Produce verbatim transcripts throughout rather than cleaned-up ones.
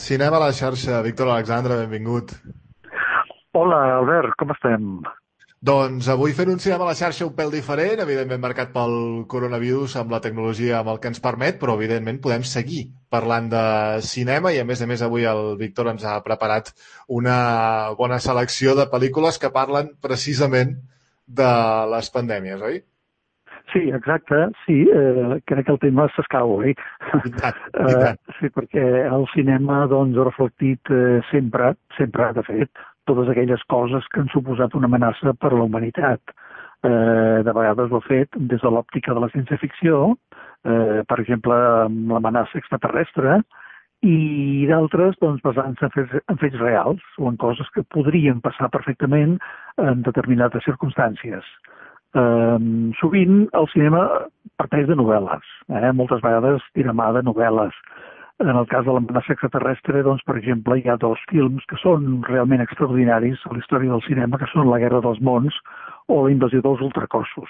Cinema a la xarxa, Víctor Alexandre, benvingut. Hola, Albert, com estem? Doncs avui fent un cinema a la xarxa un pèl diferent, evidentment marcat pel coronavirus amb la tecnologia amb el que ens permet, però evidentment podem seguir parlant de cinema i a més a més avui el Víctor ens ha preparat una bona selecció de pel·lícules que parlen precisament de les pandèmies, oi? Sí, exacte, sí, eh, crec que el tema s'escau, oi? I tant, i tant. Eh, sí, perquè el cinema doncs, ha reflectit eh, sempre, sempre, de fet, totes aquelles coses que han suposat una amenaça per a la humanitat. Eh, de vegades ho ha fet des de l'òptica de la ciència-ficció, eh, per exemple, amb l'amenaça extraterrestre, i d'altres doncs, basant-se en fets, en fets reals o en coses que podrien passar perfectament en determinades circumstàncies. Um, sovint el cinema parteix de novel·les, eh? Moltes vegades tira mà de novel·les. En el cas de l'amenaça extraterrestre, doncs, per exemple, hi ha dos films que són realment extraordinaris a la història del cinema, que són La guerra dels mons o La invasió dels ultracossos.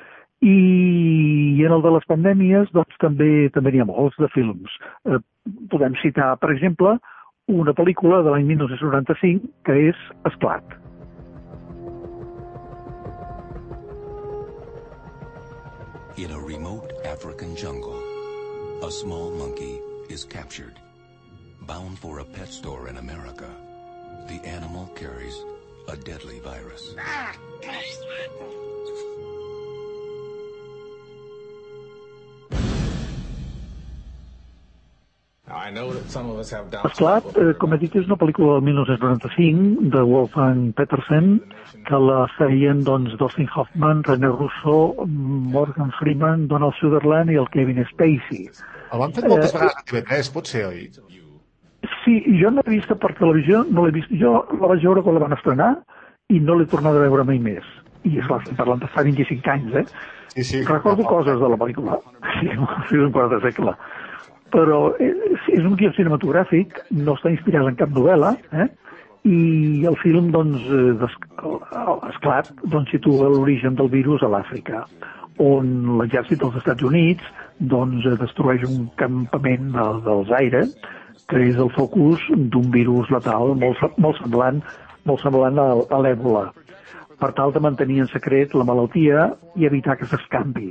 I en el de les pandèmies, doncs, també també n'hi ha molts de films. Eh, podem citar, per exemple, una pel·lícula de l'any dinou noranta-cinc que és Esclat. In a remote African jungle, a small monkey is captured. Bound for a pet store in America, the animal carries a deadly virus. Esclat, eh, com he dit, és una pel·lícula del dinou noranta-cinc de Wolfgang Petersen, que la feien doncs, Dustin Hoffman, René Russo, Morgan Freeman, Donald Sutherland i el Kevin Spacey. El van fet moltes eh, vegades a T V tres, pot ser, oi? Sí, jo no l'he vista per televisió, no l'he vist. Jo la vaig veure quan la van estrenar i no l'he tornat a veure mai més. I esclar, estem parlant de fa vint-i-cinc anys, eh? Sí, sí. Recordo no, coses de la pel·lícula. Sí, sí, un quart de segle. Però és un guió cinematogràfic, no està inspirat en cap novel·la, eh? I el film, doncs, Esclat, doncs, situa l'origen del virus a l'Àfrica, on l'exèrcit dels Estats Units doncs, destrueix un campament de, dels aires, que és el focus d'un virus letal molt, molt semblant, molt semblant a, a l'èbola, per tal de mantenir en secret la malaltia i evitar que s'escampi.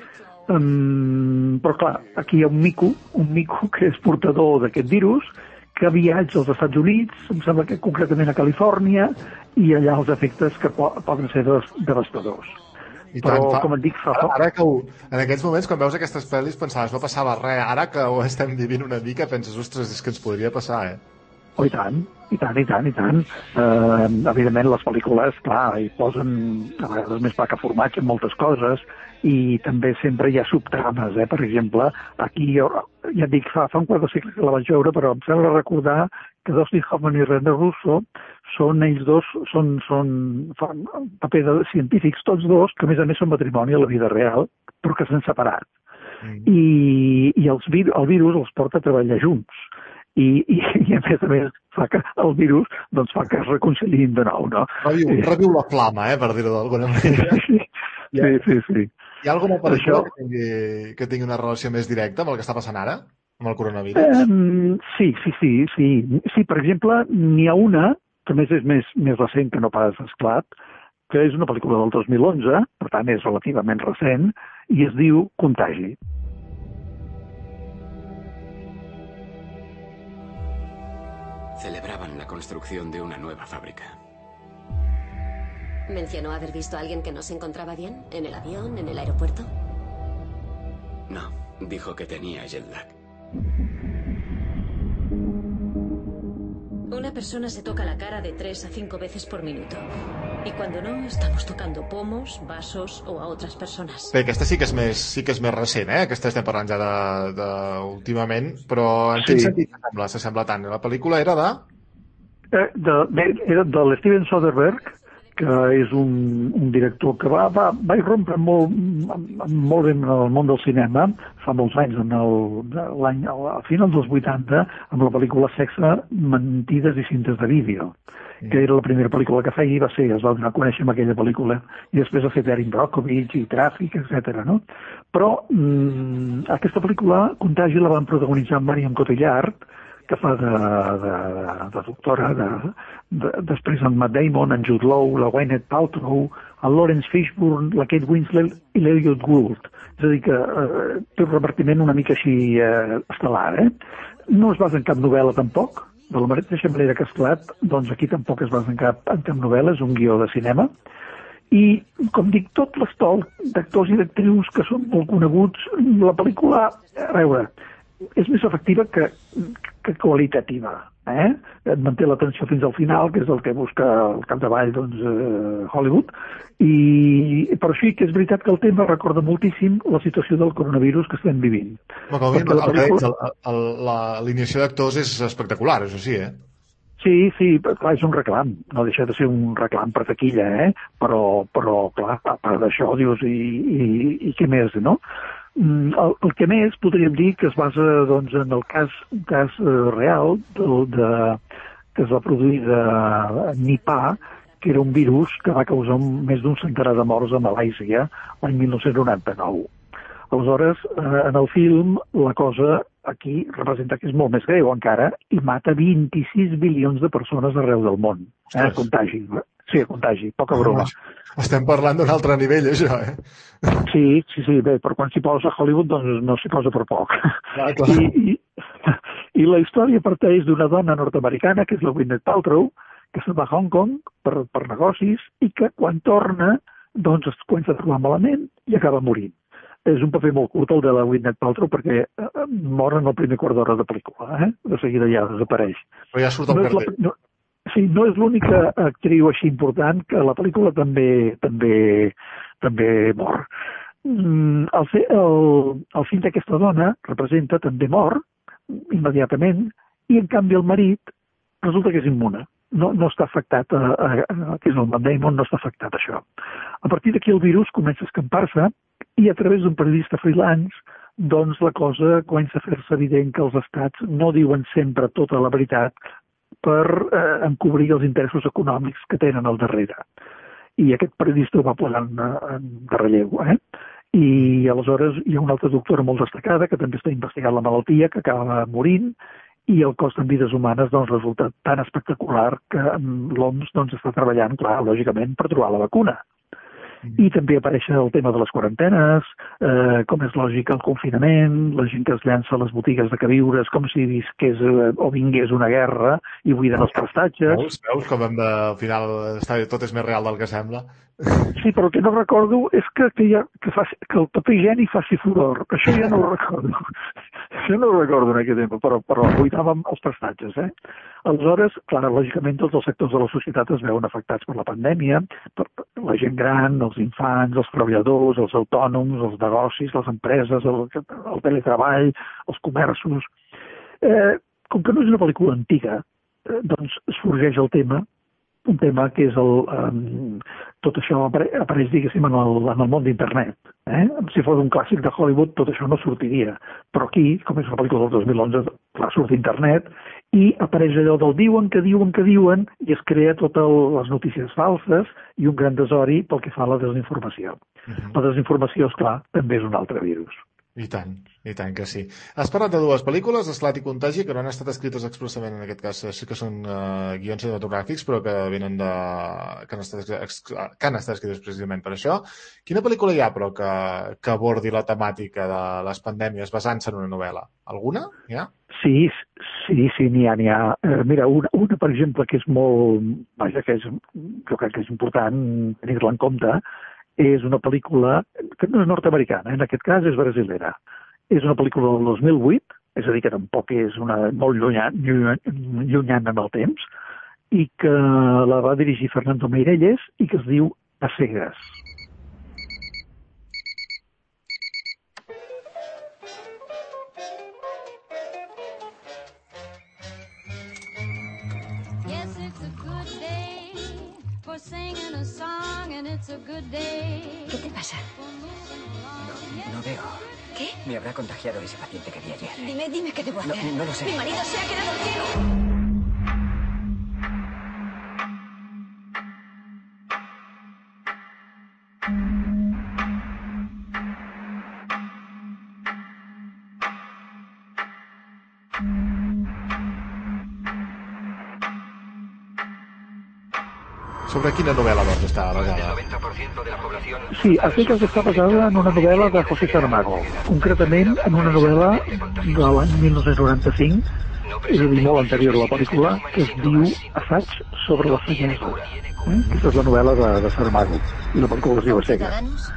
Um, però clar, aquí hi ha un mico, un mico que és portador d'aquest virus, que viatja als Estats Units, em sembla que concretament a Califòrnia, i allà els efectes que po poden ser devastadors. I però, tant, fa... com et dic, fa... Ara, ara que ho... en aquests moments, quan veus aquestes pel·lis, pensaves, no passava res. Ara que ho estem vivint una mica, penses, ostres, és que ens podria passar, eh? Oh, i tant, i tant, i tant, i tant. Uh, evidentment, les pel·lícules, clar, hi posen a vegades més pa que formatge en moltes coses, i també sempre hi ha subtrames, eh? Per exemple, aquí, jo, ja et dic, fa, fa un quart de segle que la vaig veure, però em sembla recordar que Dustin Hoffman i René Russo són ells dos, són, són, fan paper de científics, tots dos, que a més a més són matrimoni a la vida real, però que s'han separat. Mm. I, i els, el virus els porta a treballar junts. I, i, i a més a més fa que el virus doncs, fa que es reconciliïn de nou, no? Reviu, reviu la flama, eh, per dir-ho d'alguna manera. Sí, sí, sí, sí. Hi ha alguna pel·lícula Això... que, tingui, que tingui una relació més directa amb el que està passant ara, amb el coronavirus? Um, sí, sí, sí, sí. Sí, per exemple, n'hi ha una, que a més és més, més recent que no pas Esclat, que és una pel·lícula del dos mil onze, per tant és relativament recent, i es diu Contagi. Celebraban la construcción de una nueva fábrica. ¿Mencionó haber visto a alguien que no se encontraba bien? ¿En el avión? ¿En el aeropuerto? No, dijo que tenía jet lag. Una persona se toca la cara de tres a cinco veces por minuto. Y cuando no, estamos tocando pomos, vasos o a otras personas. Bé, aquesta sí que és més, sí que és més recent, eh? Aquesta estem parlant ja de, de últimament, però en quin sí. sentit s'assembla, s'assembla tant? La pel·lícula era de... Eh, de, de era de l'Steven Soderbergh, que és un, un director que va, va, va irrompre molt, molt bé en el món del cinema fa molts anys, en l'any a final dels vuitanta, amb la pel·lícula Sexe, Mentides i cintes de vídeo, mm. que era la primera pel·lícula que feia i va ser, es va donar a conèixer amb aquella pel·lícula, i després ha fet Erin Brockovich i Tràfic, etcètera. No? Però mmm, aquesta pel·lícula, Contagi, la van protagonitzar amb Marion Cotillard, que fa de, de, de doctora, de, de, després en Matt Damon, en Jude Law, la Gwyneth Paltrow, el Lawrence Fishburne, la Kate Winslet i l'Elliot Gould. És a dir, que eh, té un repartiment una mica així eh, estel·lar, eh? No es basa en cap novel·la tampoc, de la mateixa manera que Esclat, doncs aquí tampoc es basa en cap, en cap novel·la, és un guió de cinema. I, com dic, tot l'estol d'actors i d'actrius que són molt coneguts, la pel·lícula, a veure, és més efectiva que, que qualitativa. Eh? Et manté l'atenció fins al final, que és el que busca al capdavall doncs, eh, Hollywood, i però sí que és veritat que el tema recorda moltíssim la situació del coronavirus que estem vivint. No, com el, el, pel·lícula... el, l'alineació d'actors és espectacular, això sí, eh? Sí, sí, clar, és un reclam, no deixa de ser un reclam per taquilla, eh? Però, però clar, a part d'això, dius, i, i, i què més, no? El, el que més podríem dir que es basa doncs, en el cas, un cas eh, real de, de, que es va produir de Nipah, que era un virus que va causar un, més d'un centenar de morts a Malàisia l'any dinou noranta-nou. Aleshores, eh, en el film, la cosa aquí representa que és molt més greu encara i mata vint-i-sis bilions de persones arreu del món. Eh? Contagi. Sí, contagi, poca broma. Estem parlant d'un altre nivell, això, eh? Sí, sí, sí, bé, però quan s'hi posa a Hollywood doncs no s'hi posa per poc. Clar, clar. I, i, I la història parteix d'una dona nord-americana, que és la Gwyneth Paltrow, que se'n va a Hong Kong per, per negocis i que quan torna doncs es comença a trobar malament i acaba morint. És un paper molt curt el de la Gwyneth Paltrow perquè eh, mor en el primer quart d'hora de pel·lícula, eh? De seguida ja desapareix. Però ja surt al no carrer. No, sí, no és l'única actriu així important que la pel·lícula també també, també mor. Mm, el, el, el fill d'aquesta dona representa també mor immediatament i en canvi el marit resulta que és immune. No, no està afectat, a, a, a, que és el Matt Damon, no està afectat a això. A partir d'aquí el virus comença a escampar-se i a través d'un periodista freelance doncs la cosa comença a fer-se evident que els estats no diuen sempre tota la veritat per eh, encobrir els interessos econòmics que tenen al darrere. I aquest periodista ho va posar en, en relleu. Eh? I aleshores hi ha una altra doctora molt destacada que també està investigant la malaltia, que acaba morint, i el cost en vides humanes doncs, resulta tan espectacular que l'O M S doncs, està treballant, clar, lògicament, per trobar la vacuna. I també apareix el tema de les quarantenes, eh, com és lògic el confinament, la gent que es llança a les botigues de queviures com si visqués eh, o vingués una guerra i buiden els prestatges. Veus, veus com hem de, al final està, tot és més real del que sembla? Sí, però el que no recordo és que, que, ha, que, faci, que el paper higiènic faci furor. Això ja no ho recordo. Això no ho recordo en aquell temps, però, però buidàvem els prestatges. Eh? Aleshores, clar, lògicament tots els sectors de la societat es veuen afectats per la pandèmia, per la gent gran, els infants, els treballadors, els autònoms, els negocis, les empreses, el, el teletreball, els comerços. Eh, com que no és una pel·lícula antiga, eh, doncs sorgeix el tema, un tema que és el... Um, tot això apare apareix, diguéssim, en el, en el món d'internet. Eh? Si fos un clàssic de Hollywood, tot això no sortiria. Però aquí, com és una pel·lícula del dos mil onze, clar, surt d'internet i apareix allò del diuen que diuen que diuen i es crea totes les notícies falses i un gran desori pel que fa a la desinformació. Uh-huh. La desinformació, esclar, també és un altre virus. I tant, i tant que sí. Has parlat de dues pel·lícules, Esclat i Contagi, que no han estat escrites expressament en aquest cas, sí que són uh, guions cinematogràfics, però que venen de... que han estat, que han estat escrites precisament per això. Quina pel·lícula hi ha, però, que, que abordi la temàtica de les pandèmies basant-se en una novel·la? Alguna? Hi ha? Sí, sí, sí, n'hi ha, n'hi ha. Eh, mira, una, una, per exemple, que és molt... Vaja, que és, jo crec que és important tenir-la en compte, és una pel·lícula que no és nord-americana, en aquest cas és brasilera. És una pel·lícula del dos mil vuit, és a dir, que tampoc és una molt llunyana, llunyana en el temps, i que la va dirigir Fernando Meirelles i que es diu A cegues. ¿Qué te pasa? No, no veo. ¿Qué? Me habrá contagiado ese paciente que vi ayer. Dime, dime qué debo hacer. No, no lo sé. Mi marido se ha quedado ciego. Sobre quina novel·la, doncs, està basada? Sí, a Secas està basada en una novel·la de José Saramago, concretament en una novel·la de l'any mil nou-cents noranta-cinc, és a dir, molt anterior a la pel·lícula, que es diu Assaig sobre la ceguesa. Eh? Aquesta és la novel·la de, de Saramago, i la pel·lícula es diu A Cegues.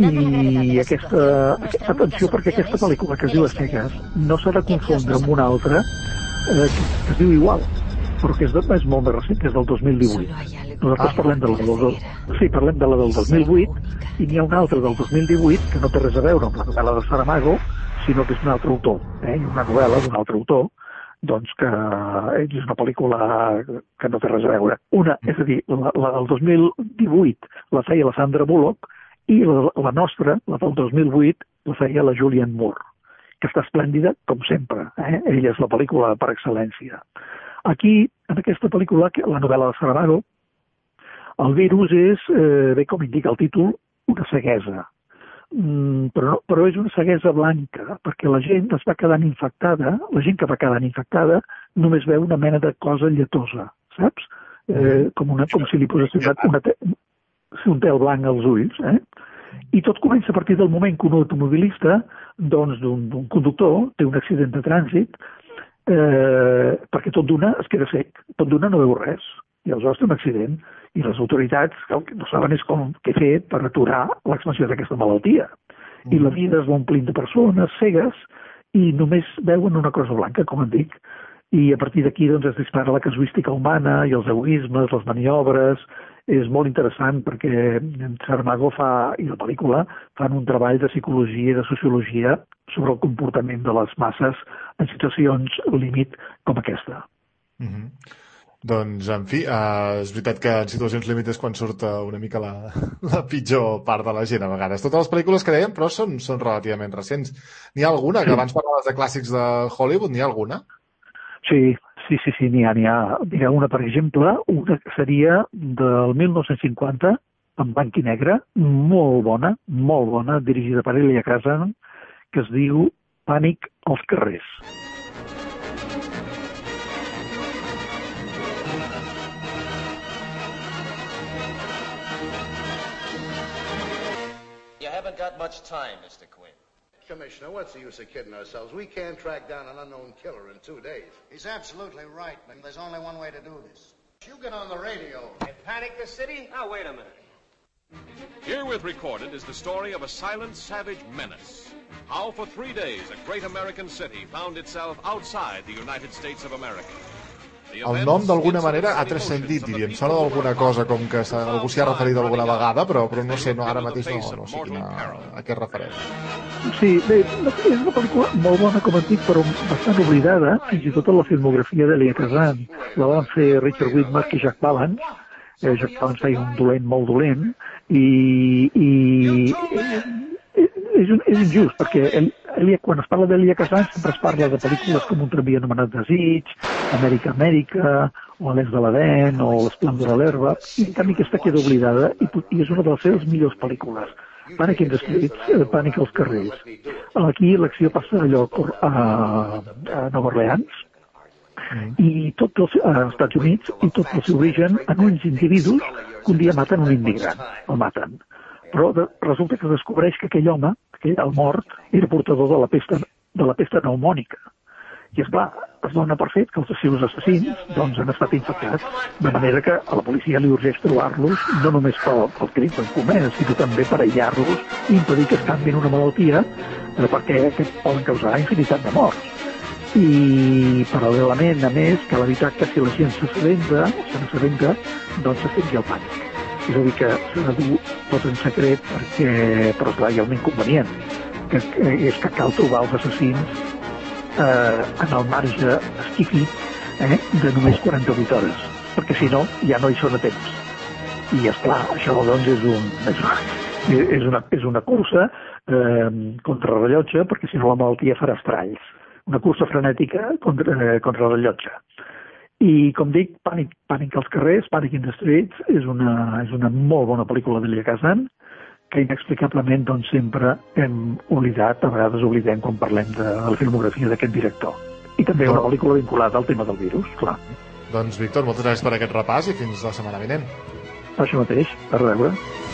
I aquesta, atenció, perquè aquesta pel·lícula que es diu A Cegues no s'ha de confondre amb una altra eh, que es diu igual, però que és, de, és molt més recent, que és del dos mil divuit. Nosaltres parlem de la del, del, sí, parlem de la del dos mil vuit, i n'hi ha una altra del dos mil divuit que no té res a veure amb la novel·la de Saramago, sinó que és un altre autor, eh? una novel·la d'un altre autor, doncs que és una pel·lícula que no té res a veure. Una, és a dir, la, la del dos mil divuit la feia la Sandra Bullock, i la, la nostra, la del dos mil vuit, la feia la Julianne Moore, que està esplèndida, com sempre. Eh? Ella és la pel·lícula per excel·lència. Aquí, en aquesta pel·lícula, la novel·la de Saramago, el virus és, eh, bé com indica el títol, una ceguesa. Mm, però, però és una ceguesa blanca, perquè la gent es va quedant infectada, la gent que va quedant infectada només veu una mena de cosa lletosa, saps? Eh, com, una, com si li posés una, una, un tel blanc als ulls, eh? I tot comença a partir del moment que un automobilista, doncs d'un conductor, té un accident de trànsit, eh, perquè tot d'una es queda sec, tot d'una no veu res, i aleshores té un accident, i les autoritats el que no saben és com què fer per aturar l'expansió d'aquesta malaltia. Mm. I la vida es va omplint de persones cegues i només veuen una cosa blanca, com en dic, i a partir d'aquí doncs, es dispara la casuística humana i els egoismes, les maniobres. És molt interessant perquè Saramago fa, i la pel·lícula fan un treball de psicologia i de sociologia sobre el comportament de les masses en situacions límit com aquesta. Mm-hmm. Doncs, en fi, eh, és veritat que en situacions límit és quan surt una mica la, la pitjor part de la gent a vegades. Totes les pel·lícules que dèiem, però són, són relativament recents. N'hi ha alguna? Que abans parlaves de clàssics de Hollywood, n'hi ha alguna? Sí, sí, sí, sí, n'hi ha, n'hi ha. N'hi ha una, per exemple, una que seria del mil nou-cents cinquanta, en blanc i negre, molt bona, molt bona, dirigida per Elia Kazan, que es diu Pànic als carrers. You haven't got much time, Mister Quinn. Commissioner, what's the use of kidding ourselves? We can't track down an unknown killer in two days. He's absolutely right, but there's only one way to do this. You get on the radio and panic the city? Now, wait a minute. Herewith recorded is the story of a silent, savage menace. How for three days a great American city found itself outside the United States of America. El nom, d'alguna manera, ha transcendit, diríem. Sona d'alguna cosa, com que algú s'hi ha referit alguna vegada, però, però no sé, no, ara mateix no, no sé quina, a què es refereix. Sí, bé, és una pel·lícula molt bona, com et dic, però bastant oblidada, fins i tot en la filmografia d'Elia Kazan. La van fer Richard Widmark i Jack Palance. Eh, Jack Palance feia un dolent molt dolent, i, i és, és injust, perquè el, Elia, quan es parla d'Elia Kazan sempre es parla de pel·lícules com Un tramvia anomenat Desig, Amèrica, Amèrica, o l'Eix de l'Adén, o L'esplendor a l'herba, i en canvi aquesta queda oblidada, i, i és una de les seves millors pel·lícules. Pànic in the Streets, Pànic als carrers. Aquí l'acció passa a lloc a, a Nova Orleans, mm. i tot els, als Estats Units, i tot el seu origen en uns individus que un dia maten un immigrant, el maten. Però de, resulta que es descobreix que aquell home, aquell, el mort, era portador de la pesta, de la pesta pneumònica. I, esclar, es dona per fet que els seus assassins doncs, han estat infectats, de manera que a la policia li urgeix trobar-los, no només pel, pel crim que han comès, sinó també per aïllar-los i impedir que es canviïn una malaltia, perquè que poden causar infinitat de morts. I, paral·lelament, a més, cal evitar que si la gent s'assabenta, se n'assabenta, doncs s'estengui el pànic. És a dir, que s'ha de dur tot en secret perquè, però clar, hi ha un inconvenient, que, que és que cal trobar els assassins eh, en el marge estífic eh, de només quaranta-vuit hores, perquè si no, ja no hi són a temps. I esclar, això doncs és, un, és, és, una, és una cursa eh, contra rellotge, perquè si no la malaltia farà estralls. Una cursa frenètica contra, eh, contra rellotge. I, com dic, Pànic, Pànic als carrers, Pànic in the Streets, és una, és una molt bona pel·lícula d'Elia Kazan, que inexplicablement doncs, sempre hem oblidat, a vegades oblidem quan parlem de la filmografia d'aquest director. I també una pel·lícula vinculada al tema del virus, clar. Doncs, Víctor, moltes gràcies per aquest repàs i fins la setmana vinent. Això mateix, per veure.